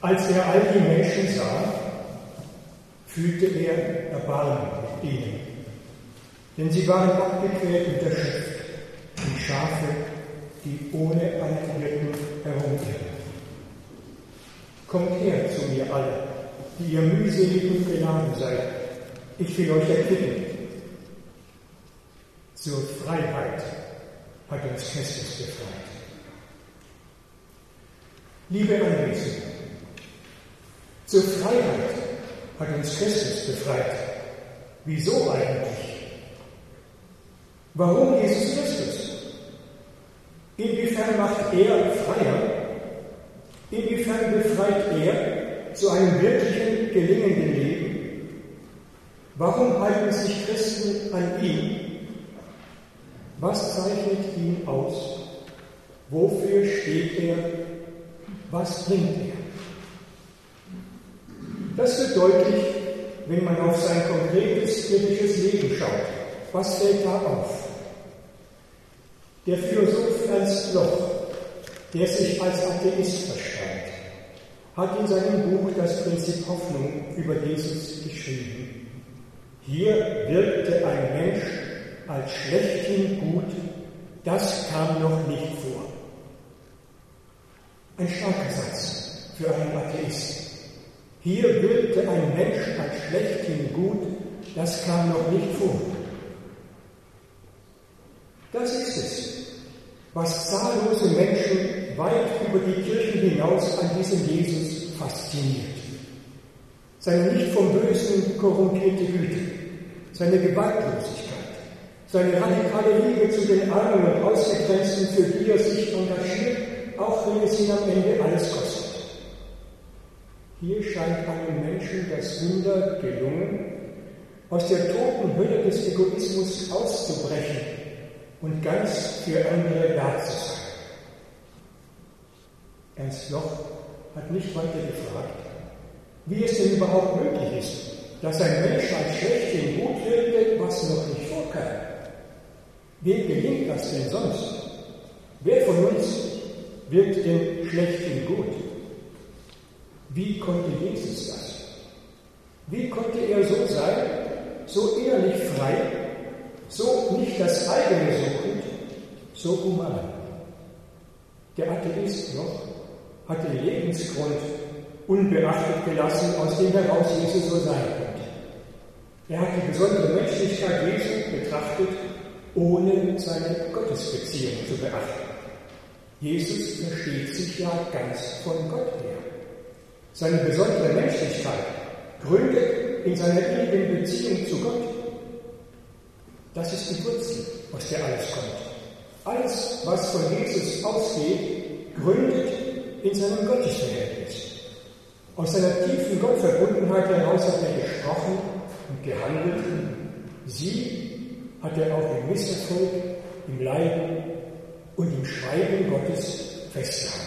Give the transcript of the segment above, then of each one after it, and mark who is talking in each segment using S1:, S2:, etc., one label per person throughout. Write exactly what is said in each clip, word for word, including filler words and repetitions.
S1: Als er all die Menschen sah, fühlte er Erbarmen mit ihnen, denn sie waren abgequält und erschöpft, wie Schafe, die ohne einen Hirten herumirren. Kommt her zu mir alle, die ihr mühselig und beladen seid, ich will euch erquicken. Zur Freiheit hat uns Christus befreit. Liebe Anwesende, zur Freiheit hat uns Christus befreit. Wieso eigentlich? Warum Jesus Christus? Inwiefern macht er freier? Inwiefern befreit er zu einem wirklichen, gelingenden Leben? Warum halten sich Christen an ihn? Was zeichnet ihn aus? Wofür steht er? Was bringt er? Das wird deutlich, wenn man auf sein konkretes kritisches Leben schaut. Was fällt da auf? Der Philosoph Ernst Bloch, der sich als Atheist verstand, hat in seinem Buch Das Prinzip Hoffnung über Jesus geschrieben. Hier wirkte ein Mensch als schlechthin gut, das kam noch nicht vor. Ein starker Satz für einen Atheisten. Hier wirkte ein Mensch als schlechthin gut, das kam noch nicht vor. Das ist es, was zahllose Menschen weit über die Kirchen hinaus an diesem Jesus fasziniert. Seine nicht vom Bösen korrumpierte Güte, seine Gewaltlosigkeit, seine radikale Liebe zu den Armen und Ausgegrenzten, für die er sich engagiert, auch wenn es ihn am Ende alles kostet. Hier scheint einem Menschen das Wunder gelungen, aus der toten Hölle des Egoismus auszubrechen und ganz für andere da zu sein. Ernst Bloch hat nicht weiter gefragt, wie es denn überhaupt möglich ist, dass ein Mensch als schlechthin gut wirkte, was noch nicht vorkam. Wem gelingt das denn sonst? Wer von uns wirkt denn schlechthin gut? Wie konnte Jesus das? Wie konnte er so sein, so innerlich frei, so nicht das eigene suchend, so human? Der Atheist noch hat den Lebensgrund unbeachtet gelassen, aus dem heraus Jesus so sein konnte. Er hat die besondere Menschlichkeit Jesu betrachtet, ohne seine Gottesbeziehung zu beachten. Jesus versteht sich ja ganz von Gott her. Seine besondere Menschlichkeit gründet in seiner innigen Beziehung zu Gott. Das ist die Wurzel, aus der alles kommt. Alles, was von Jesus ausgeht, gründet in seinem Gottesverhältnis. Aus seiner tiefen Gottverbundenheit heraus hat er gesprochen und gehandelt. Sie hat er auch im Misserfolg, im Leiden und im Schweigen Gottes festgehalten.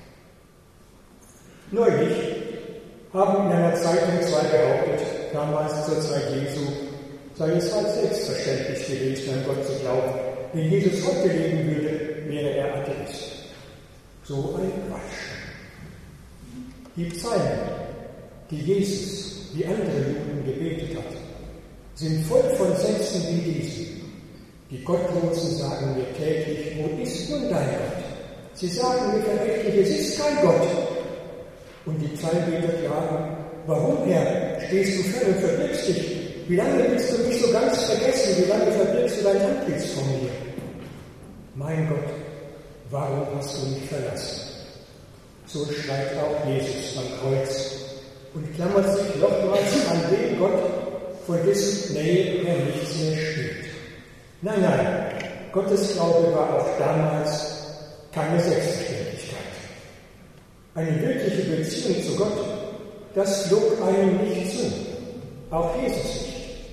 S1: Neulich haben in einer Zeitung zwei behauptet, damals zur Zeit Jesu, sei es halt selbstverständlich gewesen, an Gott zu glauben. Wenn Jesus heute leben würde, wäre er Atheist. So ein Quatsch. Die Psalmen, die Jesus wie andere Juden gebetet hat, sind voll von Sätzen wie diesen. Die Gottlosen sagen mir täglich, wo ist nun dein Gott? Sie sagen mir verächtlich, es ist kein Gott. Und die Psalmbeter klagen, warum, Herr, stehst du fern und verbirgst dich? Wie lange willst du mich so ganz vergessen? Wie lange verbirgst du dein Antlitz von mir? Mein Gott, warum hast du mich verlassen? So schreit auch Jesus am Kreuz und klammert sich nochmals an den Gott, von dessen Nähe er nichts mehr spürt. Nein, nein, Gottes Glaube war auch damals keine Selbstverständlichkeit. Eine wirkliche Beziehung zu Gott, das flog einem nicht zu, auch Jesus nicht.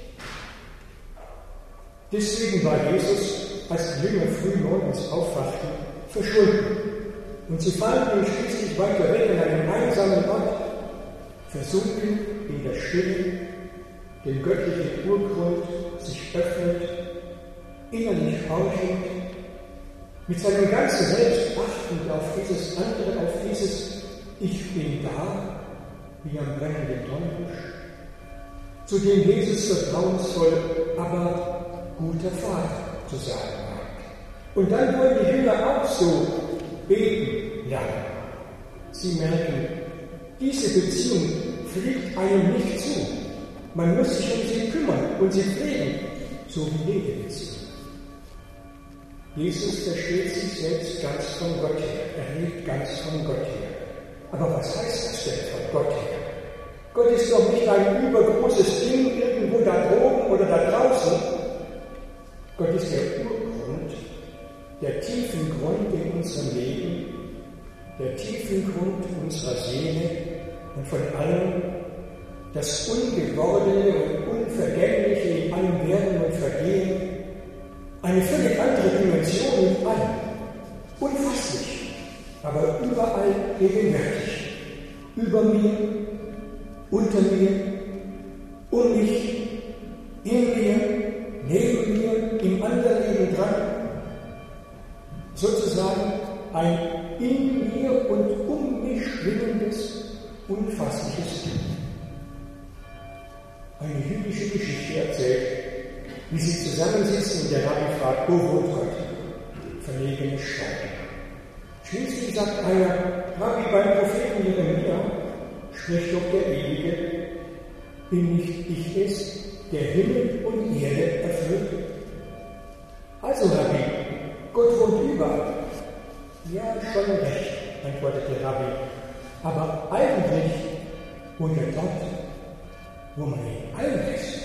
S1: Deswegen war Jesus, als die Jünger früh morgens aufwachten, verschwunden und sie fanden ihn schließlich weiter weg in einem einsamen Ort, versunken in der Stille, dem göttlichen Urgrund sich öffnet, innerlich horchend, mit seinem ganzen Selbst achtend auf dieses andere, auf dieses Ich bin da, wie am brennenden Dornbusch, zu dem Jesus vertrauensvoll, aber guter Vater zu sagen hat. Und dann wollen die Jünger auch so beten lernen. Sie merken, diese Beziehung fliegt einem nicht zu. Man muss sich um sie kümmern und sie pflegen, so wie jede Beziehung. Jesus versteht sich selbst ganz von Gott her. Er lebt ganz von Gott her. Aber was heißt das denn von Gott her? Gott ist doch nicht ein übergroßes Ding irgendwo da oben oder da draußen. Gott ist der Urgrund, der tiefen Grund in unserem Leben, der tiefen Grund unserer Seele und von allem das Ungewordene und Unvergängliche in allem Werden und Vergehen. Eine völlig andere Dimension in allem. Unfasslich, aber überall gegenwärtig. Über mir, unter mir, um mich, in mir, neben mir, im anderen nebendran. Sozusagen ein in mir und um mich schwingendes, unfassliches Ding. Eine jüdische Geschichte erzählt, wie sie zusammensitzen und der Rabbi fragt, wo wohnt heute? Verlegenes Schweigen. Schließlich sagt einer, Rabbi, beim Propheten Jeremia spricht doch der Ewige, bin nicht ich es, der Himmel und Erde erfüllt? Also Rabbi, Gott wohnt überall. Ja, schon recht, antwortet der Rabbi, aber eigentlich wohnt er dort, wo man ihn einlässt.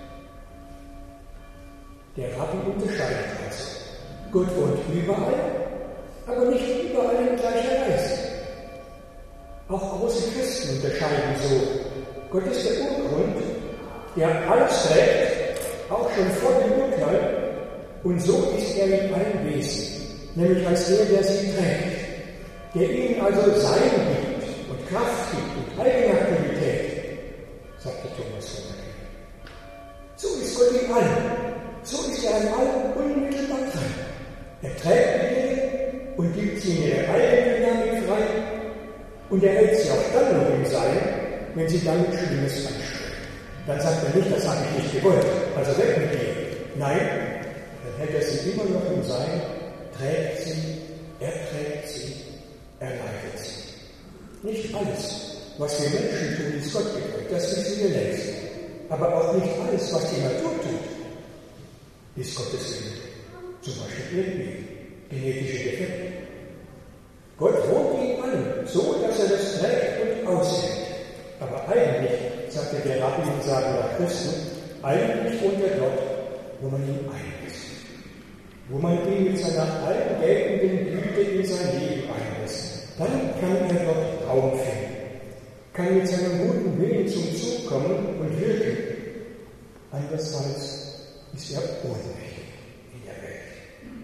S1: Der Rabbi unterscheidet also. Gott wohnt überall, aber nicht überall in gleicher Weise. Auch große Christen unterscheiden so. Gott ist der Urgrund, der alles trägt, auch schon vor dem Urteil, und so ist er in allen Wesen, nämlich als der, der sie trägt, der ihnen also Sein gibt und Kraft gibt und Eigenaktivität, sagte Thomas von Aquin. So ist Gott in allem. So ist er in allem unmittelbar dran. Er trägt die Dinge und gibt sie in ihre eigene Dynamik frei und er hält sie auch dann noch im Sein, wenn sie dann Schlimmes ansprechen. Dann sagt er nicht, das habe ich nicht gewollt, also weg mit dir. Nein, dann hält er sie immer noch im Sein, trägt sie, erträgt sie, erleidet sie. Nicht alles, was wir Menschen tun, ist Gott gewollt, das wissen wir längst. Aber auch nicht alles, was die Natur tut, ist Gottes Wille. Zum Beispiel Erdbeben, genetische Defekte. Gott wohnt in allem, so dass er das trägt und aushält. Aber eigentlich, sagte der Rabbi und sagen nach Christen, eigentlich wohnt er dort, wo man ihn einlässt. Wo man ihn mit seiner allen geltenden Güte in sein Leben einlässt. Dann kann er dort Raum finden. Kann mit seinem guten Willen zum Zug kommen und wirken. Andererseits ist er ohnmächtig in der Welt.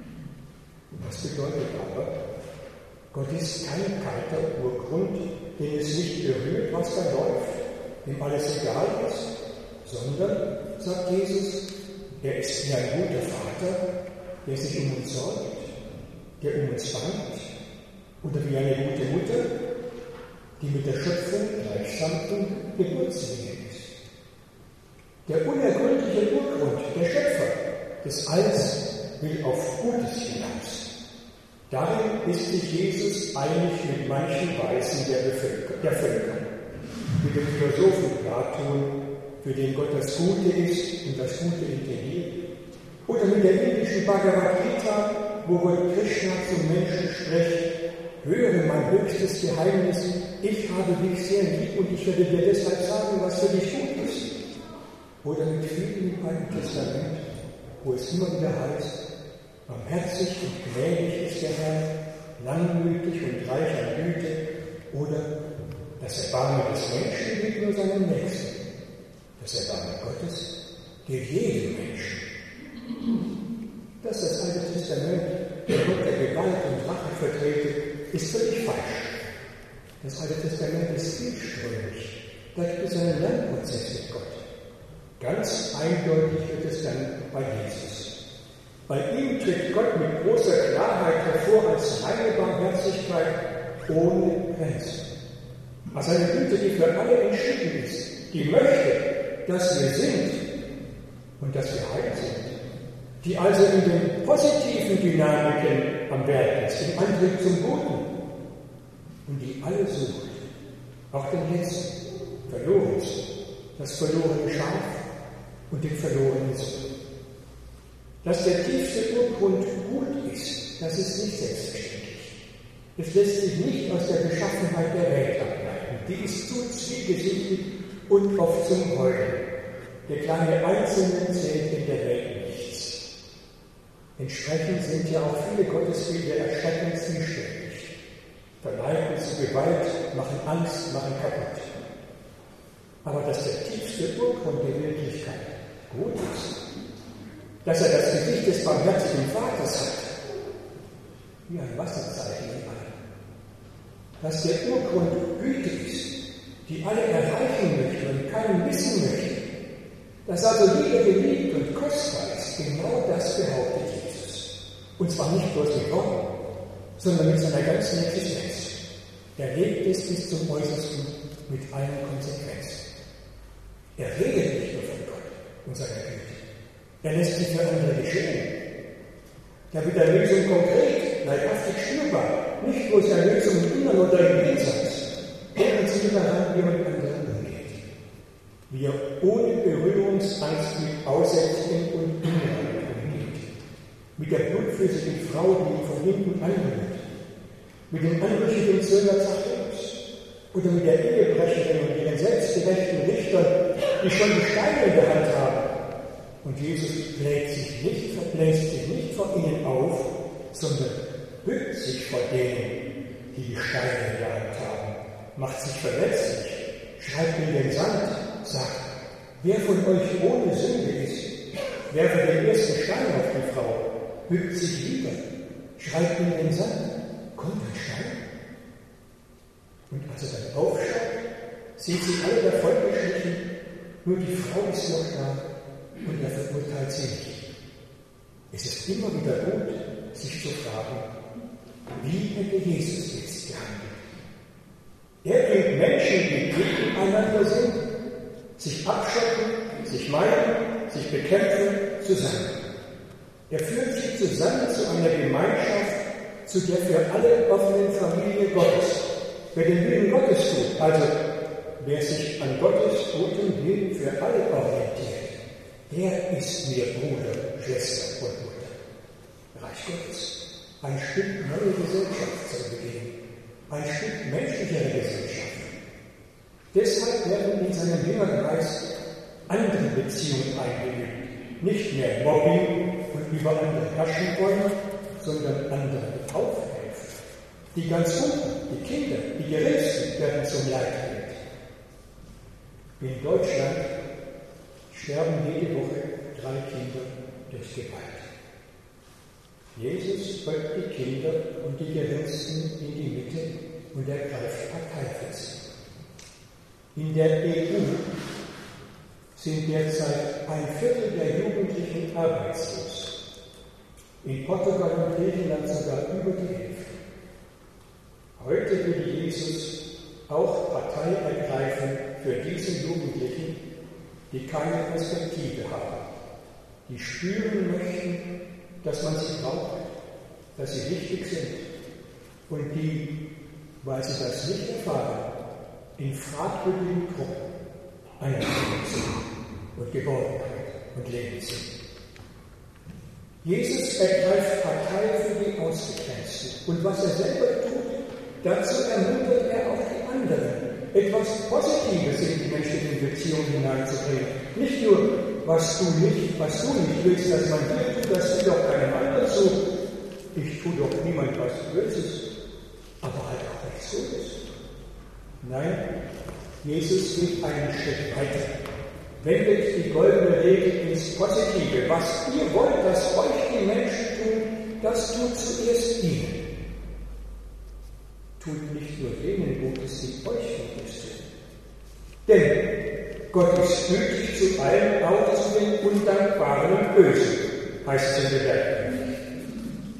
S1: Das bedeutet aber, Gott ist kein kalter Urgrund, den es nicht berührt, was da läuft, dem alles egal ist, sondern, sagt Jesus, er ist wie ein guter Vater, der sich um uns sorgt, der um uns bangt, oder wie eine gute Mutter, die mit der Schöpfung gleichsam im Geburtslinie ist. Der unergründliche Urgrund, der Schöpfer des Alls, will auf Gutes hinaus. Darin ist sich Jesus einig mit manchen Weisen der, Bevölker, der Völker, mit dem Philosophen Platon, für den Gott das Gute ist und das Gute integriert, oder mit der indischen Bhagavad Gita, wo Gott Krishna zum Menschen spricht, höre mein höchstes Geheimnis, ich habe dich sehr lieb und ich werde dir deshalb sagen, was für dich gut ist. Oder mit vielen im Alten Testament, wo es immer wieder heißt, barmherzig und gnädig ist der Herr, langmütig und reich an Güte, oder das Erbarmen des Menschen gilt nur seinem Nächsten. Das Erbarmen Gottes gilt jedem Menschen. Dass das Alte Testament der Gott der Gewalt und Rache vertrete, ist völlig falsch. Das Alte Testament ist vielströmig. Da gibt es einen Lernprozess mit Gott. Ganz eindeutig wird es dann bei Jesus. Bei ihm tritt Gott mit großer Klarheit hervor als reine Barmherzigkeit ohne Grenzen. Aus einer Güte, die für alle entschieden ist, die möchte, dass wir sind und dass wir heil sind, die also in den positiven Dynamiken am Werk ist, im Antrieb zum Guten und die alle sucht, auch den Letzten, verloren ist, das verlorene Schaf und den verlorenen Sohn. Dass der tiefste Urgrund gut ist, das ist nicht selbstverständlich. Es lässt sich nicht aus der Beschaffenheit der Welt ableiten. Die ist zu zwiegesichtig und oft zum Heulen. Der kleine Einzelne zählt in der Welt nichts. Entsprechend sind ja auch viele Gottesbilder erschreckend zwiespältig. Verleiten zu Gewalt, machen Angst, machen kaputt. Aber dass der tiefste Urgrund der Wirklichkeit gut ist, dass er das Gesicht des barmherzigen Vaters hat, wie ein Wasserzeichen im All, dass der Urgrund Güte ist, die alle erreichen möchte und keinen missen möchte, dass also jeder geliebt und kostbar ist, genau das behauptet Jesus. Und zwar nicht bloß mit Worten, sondern mit seiner ganzen Existenz. Er lebt es bis zum Äußersten mit allen Konsequenzen. Er redet nicht nur von Gott und seiner Güte. Er lässt sich für andere geschehen. Da wird Erlösung konkret, leibhaftig spürbar, nicht bloß Erlösung im Innern oder im Jenseits. Er erzählt daran, wie er mit anderen umgeht. Wie er ohne Berührungsangst mit Aussätzigen und Unreinen umgeht. Mit der blutflüssigen Frau, die ihn von hinten anrührt. Mit dem anrüchigen Zöllner Zachäus. Oder mit der Ehebrecherin und ihren selbstgerechten Richtern, die schon die Steine in der Hand haben. Und Jesus bläst sich nicht, verbläst sich nicht vor ihnen auf, sondern bückt sich vor denen, die die Steine in der Hand haben, macht sich verletzlich, schreibt in den Sand, sagt, wer von euch ohne Sünde ist, werfe den ersten Stein auf die Frau, bückt sich wieder, schreibt in den Sand, kommt ein Stein? Und als er dann aufschaut, sind sie alle davongeschlichen, nur die Frau ist noch da. Und er verurteilt sie nicht. Es ist immer wieder gut, sich zu fragen, wie hätte Jesus jetzt gehandelt? Er bringt Menschen, die gegeneinander sind, sich abschotten, sich meiden, sich bekämpfen, zusammen. Er führt sie zusammen zu einer Gemeinschaft, zu der für alle offenen Familie Gottes, wer den Willen Gottes tut, also wer sich an Gottes gutem Willen für alle orientiert. Der ist mir Bruder, Schwester und Mutter. Reich Gottes. Ein Stück neue Gesellschaft soll beginnen. Ein Stück menschlichere Gesellschaft. Deshalb werden in seinem Jüngerkreis andere Beziehungen eingeübt. Nicht mehr Mobbing und über andere herrschen wollen, sondern anderen aufhelfen. Die ganz Guten, die Kinder, die Geringsten werden zum Leidtragenden. In Deutschland sterben jede Woche drei Kinder durch Gewalt. Jesus rückt die Kinder und die Geringsten in die Mitte und ergreift Partei für sie. In der E U sind derzeit ein Viertel der Jugendlichen arbeitslos. In Portugal und Griechenland sogar über die Hälfte. Heute will Jesus auch Partei ergreifen für diese Jugendlichen, die keine Perspektive haben, die spüren möchten, dass man sie braucht, dass sie wichtig sind und die, weil sie das nicht erfahren, in fragwürdigen Gruppen Anerkennung suchen und Geborgenheit und Leben sind. Jesus ergreift Partei für die Ausgegrenzten und was er selber tut, dazu ermuntert er auch die anderen, etwas Positives in die menschlichen Beziehungen hineinzubringen. Nicht nur, was du nicht, was du nicht willst, dass man dir tut, das will doch keinem anderen zu. Ich tue doch niemand was Böses, aber halt auch nichts Gutes. Nein, Jesus geht einen Schritt weiter, wendet die goldene Regel ins Positive. Was ihr wollt, dass euch die Menschen tun, das tut zuerst ihnen. Tut nicht nur denen Gutes, die euch Gutes tun. Denn Gott ist gütig zu allen, auch zu den Undankbaren und Bösen, heißt es in der Bergpredigt.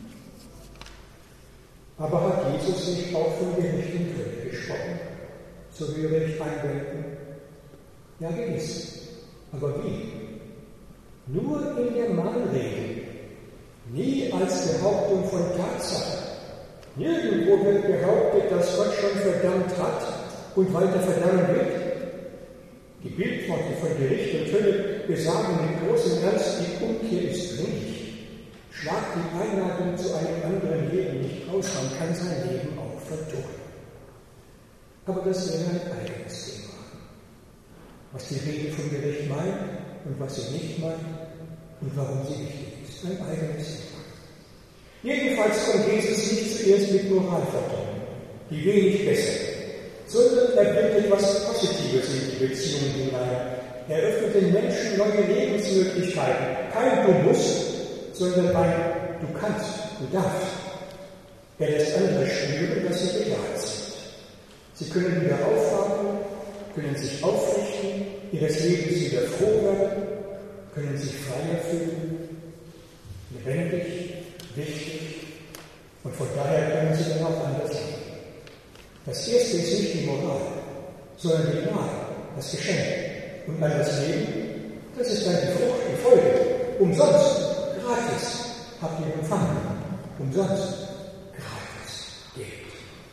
S1: Aber hat Jesus nicht auch von Gericht und Hölle gesprochen? So höre ich einwenden. Ja, gewiss. Aber wie? Nur in der Mahnrede, nie als Behauptung von Tatsachen. Nirgendwo wird behauptet, dass Gott schon verdammt hat und weiter verdammen wird. Die Bildworte von Gericht und Hölle besagen mit großem Ernst, die Umkehr ist dringlich. Schlagt die Einladung zu einem anderen Leben nicht aus, man kann sein Leben auch vertun. Aber das wäre ein eigenes Thema. Was die Rede vom Gericht meint und was sie nicht meint und warum sie wichtig ist. Ein eigenes Thema. Jedenfalls kommt Jesus nicht zuerst mit Moralverträgen, die wenig besser, sondern er bringt etwas Positives in die Beziehung hinein. Er öffnet den Menschen neue Lebensmöglichkeiten. Kein Du musst, sondern ein Du kannst, du darfst. Er lässt andere spüren, dass sie bejaht sind. Sie können wieder aufwachen, können sich aufrichten, ihres Lebens wieder froh werden, können sich freier fühlen, lebendig, wichtig, und von daher können sie dann auch anders leben. Das erste ist nicht die Moral, sondern die Gnade, das Geschenk. Und an das Leben, das ist dann die Frucht, die Folge. Umsonst, gratis, habt ihr empfangen. Umsonst, gratis, gebt.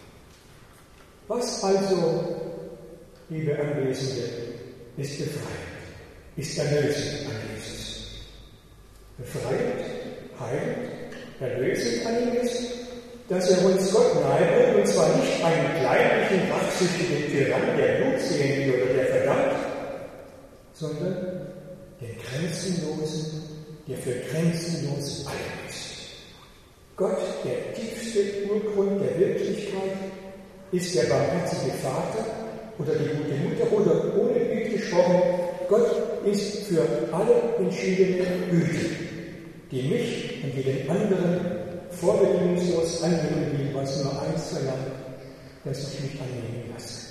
S1: Was also, liebe Anwesende, ist befreiend, ist erlösend an Jesus. Befreiend, heilend, erlösend an ihm ist, dass er uns Gott nahebringt, und zwar nicht einen kleinlichen, rachsüchtigen Tyrann, der Blut sehen will oder der verdammt, sondern den Grenzenlosen, der für grenzenlos allem ist. Gott, der tiefste Urgrund der Wirklichkeit, ist der barmherzige Vater oder die gute Mutter oder ohne Bild gesprochen, Gott ist für alle entschiedene Güte, die mich und jeden anderen vorbedingungslos annehmen will, was nur eins verlangt, dass ich mich annehmen lasse.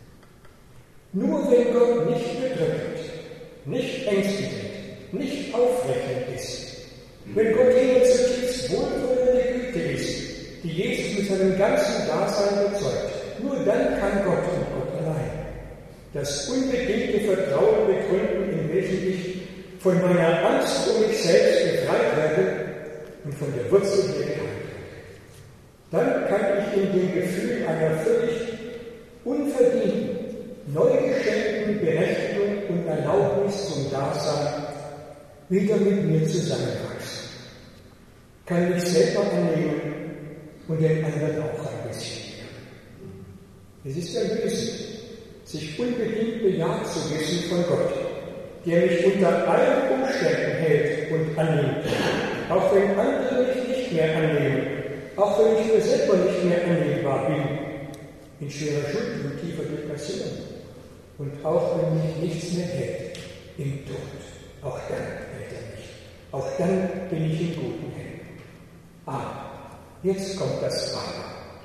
S1: Nur wenn Gott nicht bedrückend, nicht ängstigend, nicht aufrechnend ist, wenn Gott jene zutiefst wohlwollende Güte ist, die Jesus mit seinem ganzen Dasein bezeugt, nur dann kann Gott und Gott allein das unbedingte Vertrauen begründen, in welchem ich von meiner Angst um mich selbst befreit werde und von der Wurzel her geheilt werde. Dann kann ich in dem Gefühl einer völlig unverdienten, neu geschenkten Berechtigung und Erlaubnis zum Dasein wieder mit mir zusammenwachsen. Kann mich selber annehmen und den anderen auch ein bisschen. Es ist erlösend, sich unbedingt bejaht zu wissen von Gott, der mich unter allen Umständen hält und annimmt, auch wenn andere mich nicht mehr annehmen, auch wenn ich mir selber nicht mehr annehmbar bin, in schwerer Schuld und tiefer Depression, und auch wenn mich nichts mehr hält, im Tod, auch dann hält er mich, auch dann bin ich in guten Händen. Aber, jetzt kommt das Aber.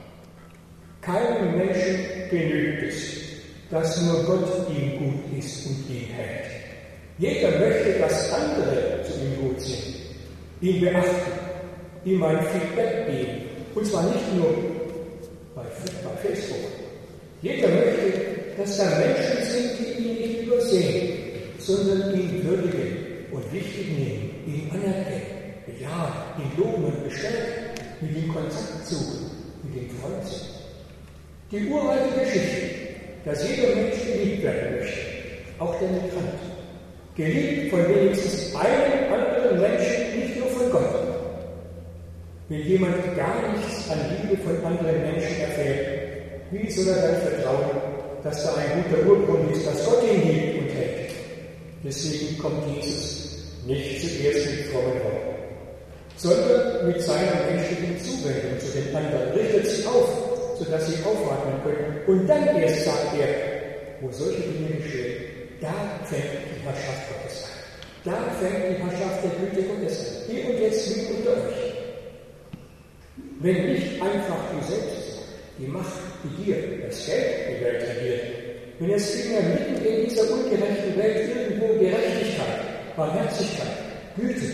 S1: Keinem Menschen genügt es, dass nur Gott ihm gut ist und ihn hält. Jeder möchte, dass andere zu ihm gut sind, ihn beachten, ihm ein Feedback geben. Und zwar nicht nur bei, bei Facebook. Jeder möchte, dass da Menschen sind, die ihn nicht übersehen, sondern ihn würdigen und wichtig nehmen, ihn anerkennen, bejahen, ihn loben und bestärken, mit ihm Kontakt suchen, mit ihm Freund sind. Die uralte Geschichte, dass jeder Mensch geliebt werden möchte, auch der Migrant. Geliebt von wenigstens einem anderen Menschen, nicht nur von Gott. Wenn jemand gar nichts an Liebe von anderen Menschen erfährt, wie soll er dann vertrauen, dass da ein guter Urgrund ist, dass Gott ihn liebt und hält? Deswegen kommt Jesus nicht zuerst mit frommen Worten, sondern mit seiner menschlichen Zuwendung zu den anderen, richtet sie auf, sodass sie aufatmen können. Und dann erst sagt er, wo solche Dinge geschehen, da fängt die Herrschaft Gottes an. Da fängt die Herrschaft der Güte Gottes an. Hier und jetzt mit unter euch. Wenn nicht einfach die Selbst, die Macht, die Gier, das Geld die Welt regiert, wenn es vielmehr mitten in dieser ungerechten Welt irgendwo Gerechtigkeit, Barmherzigkeit, Güte,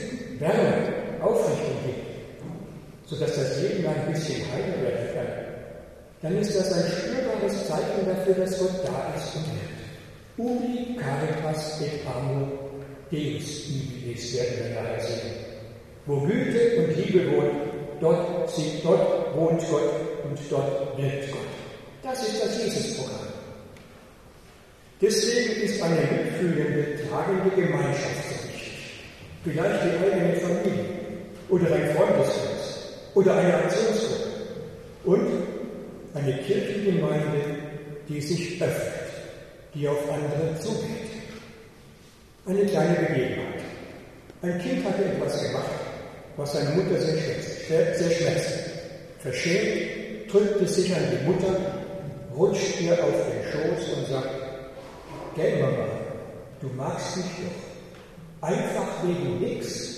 S1: Wärme, Aufrichtung gibt, sodass das Leben ein bisschen heiler werden kann, dann ist das ein spürbares Zeichen dafür, dass Gott da ist und wirkt. Ubi caritas et amor Deus ibilis, werden wir nachher sehen. Wo Güte und Liebe wohnt, dort, sieht, dort wohnt Gott und dort wirkt Gott. Das ist das Jesus-Programm. Deswegen ist eine mitfühlende, tragende Gemeinschaft so wichtig. Vielleicht die eigene Familie oder ein Freundeskreis oder eine Aktionsgruppe und eine Kirchengemeinde, die sich öffnet, die auf andere zugeht. Eine kleine Begebenheit. Ein Kind hatte etwas gemacht, was seine Mutter sehr schmerzte. Sehr schmerzte. Verschämt drückt es sich an die Mutter, rutscht ihr auf den Schoß und sagt: Gell, Mama, du magst mich doch. Einfach wegen nichts.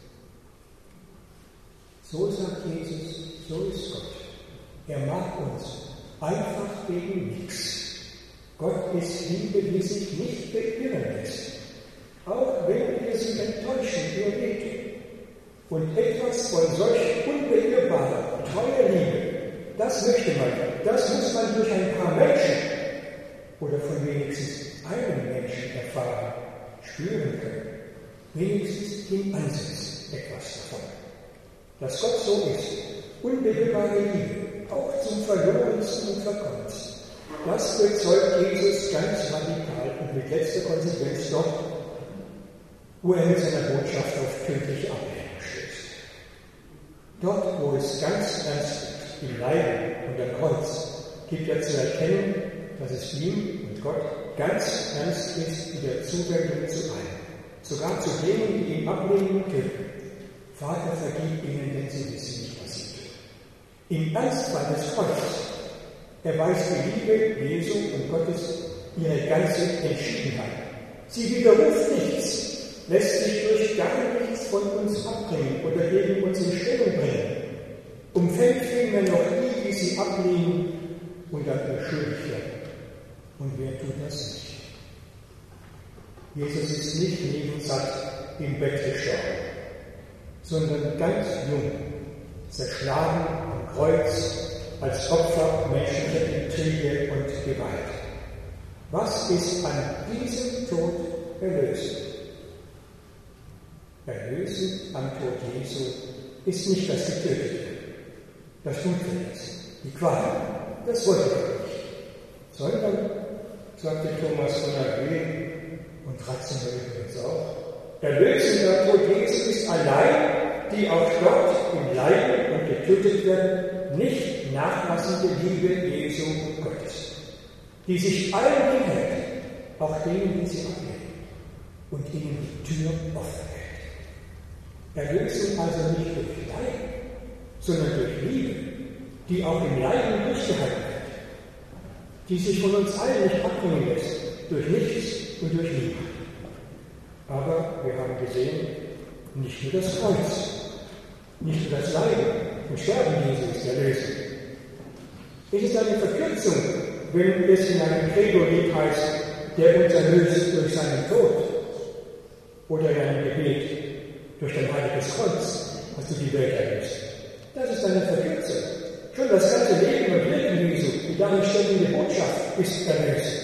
S1: So sagt Jesus, so ist Gott. Er mag uns einfach wegen nichts. Gott ist Liebe, die sich nicht beirren lässt. Auch wenn wir sie enttäuschen, überlegen. Und etwas von solch unbeirrbarer, treuer Liebe, das möchte man, das muss man durch ein paar Menschen oder von wenigstens einem Menschen erfahren, spüren können. Wenigstens im Ansatz etwas davon. Dass Gott so ist, unbeirrbare Liebe, auch zum Verlorensten und Verkommensten. Das bezeugt Jesus ganz radikal und mit letzter Konsequenz dort, wo er mit seiner Botschaft auf tödliche Ablehnung stößt. Dort, wo es ganz ernst wird, im Leiden und am Kreuz, gibt er zu erkennen, dass es ihm und Gott ganz ernst ist in der Zuwendung zu einem, sogar zu denen, die ihn ablehnen und töten. Vater, vergib ihnen, denn sie wissen nicht, was sie tun. Im Ernstfall des Kreuzes erweist die Liebe Jesu und Gottes ihre ganze Entschiedenheit. Sie widerruft nichts, lässt sich durch gar nichts von uns abbringen oder gegen uns in Stellung bringen, umfängt vielmehr noch die, die sie ablehnen und dann beschuldigt werden. Und wer tut das nicht? Jesus ist nicht nebensatt im Bett gestorben, sondern ganz jung, zerschlagen am Kreuz, als Opfer menschlicher Intrige und Gewalt. Was ist an diesem Tod erlöst? Erlösen am Tod Jesu ist nicht das Getötete, das Blutverletzen, die Qual, das wollte er nicht, sondern, sagte Thomas von Aquin und Ratzinger übrigens auch, erlösen am Tod Jesu ist allein die auch dort im Leiden und getötet werden, nicht nachlassende Liebe Jesu Gottes, die sich allen hinhält, auch denen, die sie ablehnen, und ihnen die Tür offen hält. Erlösung also nicht durch Leiden, sondern durch Liebe, die auch im Leiden durchgehalten wird, die sich von uns allen nicht abbringen lässt, durch nichts und durch Liebe. Aber wir haben gesehen, nicht nur das Kreuz, nicht nur das Leiden und Sterben Jesu ist Erlösung. Es ist eine Verkürzung, wenn es in einem Credo-Lied heißt, der uns erlöst durch seinen Tod. Oder in einem Gebet, durch dein heiliges Kreuz hast du die Welt erlöst. Das ist eine Verkürzung. Schon das ganze Leben und Wirken Jesu, die darin steckende Botschaft, ist erlöst.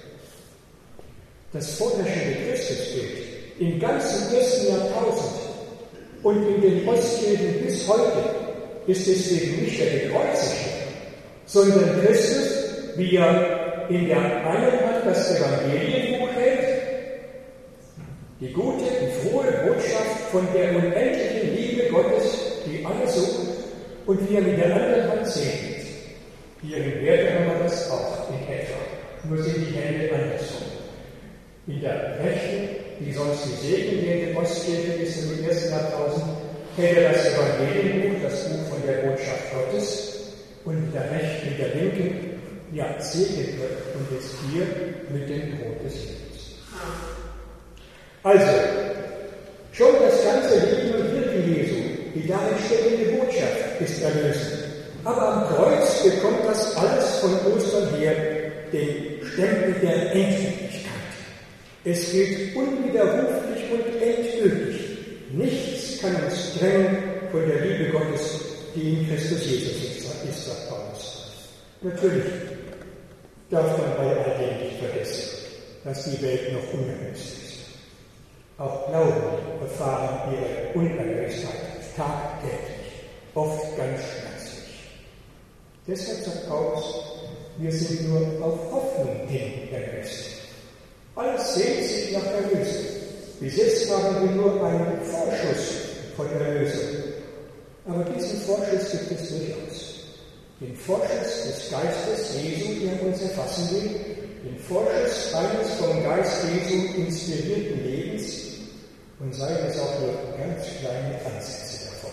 S1: Das vorherrschende Christusbild im ganzen ersten Jahrtausend und in den Ostkirchen bis heute ist deswegen nicht der Gekreuzigte, sondern Christus, wie er in der einen Hand das Evangelienbuch hält, die gute, die frohe Botschaft von der unendlichen Liebe Gottes, die alle sucht, und wie er mit der anderen Hand segnet. Hier in Werte haben wir das auch in etwa, nur sind die Hände andersrum. In der rechten, die sonst die segnende Ostkirche ist im ersten Jahrtausend, hält er das Evangelienbuch, das Buch von der Botschaft Gottes, und mit der rechten, mit der linken, ja, segnet wird und ist hier mit dem Brot des Lebens. Also, schon das ganze Leben und Wirken Jesu, die darin steckende Botschaft, ist erlösend. Aber am Kreuz bekommt das alles von Ostern her den Stempel der Endgültigkeit. Es gilt unwiderruflich und endgültig. Nichts kann uns trennen von der Liebe Gottes, die in Christus Jesus ist, sagt Paulus. Natürlich darf man bei all dem nicht vergessen, dass die Welt noch unerlöst ist. Auch Glauben erfahren ihre Unerlöstheit tagtäglich, oft ganz schmerzlich. Deshalb sagt Paulus, wir sind nur auf Hoffnung hin erlöst. Alles sehnt sich nach Erlösung. Bis jetzt haben wir nur einen Vorschuss von Erlösung. Aber diesen Vorschuss gibt es durchaus. Den Vorschuss des Geistes Jesu, der uns erfassen will, den Vorschuss eines vom Geist Jesu inspirierten Lebens, und seien es auch nur ganz kleine Ansätze davon.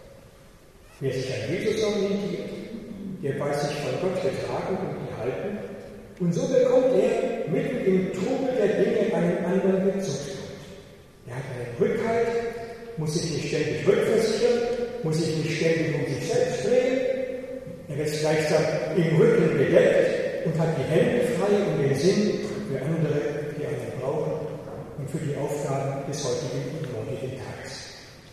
S1: Wer sich an Jesus orientiert, der weiß sich von Gott getragen und gehalten, und so bekommt er mitten im Trubel der Dinge einen anderen Bezugspunkt. Er hat einen Rückhalt, muss sich nicht ständig rückversichern, muss sich nicht ständig um sich selbst drehen. Er ist gleichsam im Rücken gedeckt und hat die Hände frei und den Sinn für andere, die einen brauchen und für die Aufgaben des heutigen und morgigen Tages.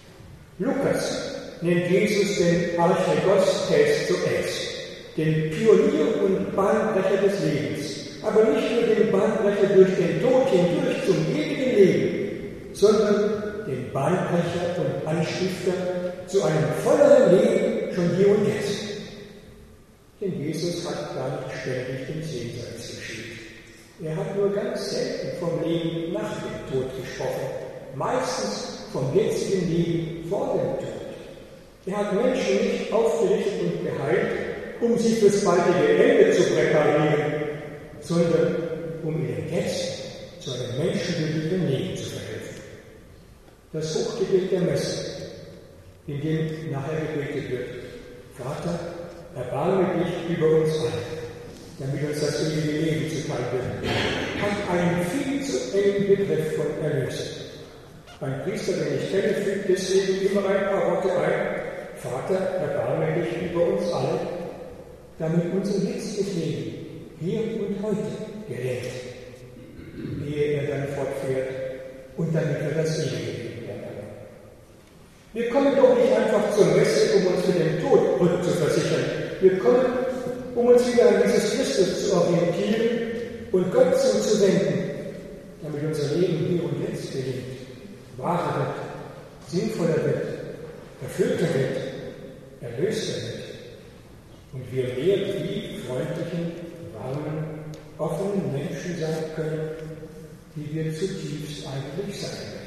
S1: Lukas nennt Jesus den Archegos Thees zuerst, den Pionier und Bahnbrecher des Lebens, aber nicht nur den Bahnbrecher durch den Tod hindurch zum ewigen Leben, sondern den Bahnbrecher und Anstifter zu einem volleren Leben schon hier und jetzt. Denn Jesus hat gar nicht ständig den Jenseits geschieht. Er hat nur ganz selten vom Leben nach dem Tod gesprochen, meistens vom jetzigen Leben vor dem Tod. Er hat Menschen nicht aufgerichtet und geheilt, um sie fürs baldige Ende zu präparieren, sondern um ihnen jetzt zu einem menschenwürdigen Leben zu verhelfen. Das Hochgebet der Messe, in dem nachher gebetet wird: Vater, erbarme dich über uns alle, damit uns das ewige Leben zuteil wird, hat einen viel zu engen Begriff von Erlösung. Ein Priester, den ich kenne, fügt deswegen immer ein paar Worte ein: Vater, erbarme dich über uns alle, damit unser jetziges Leben hier und heute gelingt, ehe er dann fortfährt und damit wir das ewige Leben erlangen. Wir kommen doch nicht einfach zur Messe, um uns für den Tod rückzuversichern. Wir kommen, um uns wieder an Jesus Christus zu orientieren und Gott zuzuwenden, damit unser Leben hier und jetzt gelingt, wahrer wird, sinnvoller wird, erfüllter wird, erlöster wird und wir mehr wie freundlichen, warmen, offenen Menschen sein können, die wir zutiefst eigentlich sein werden.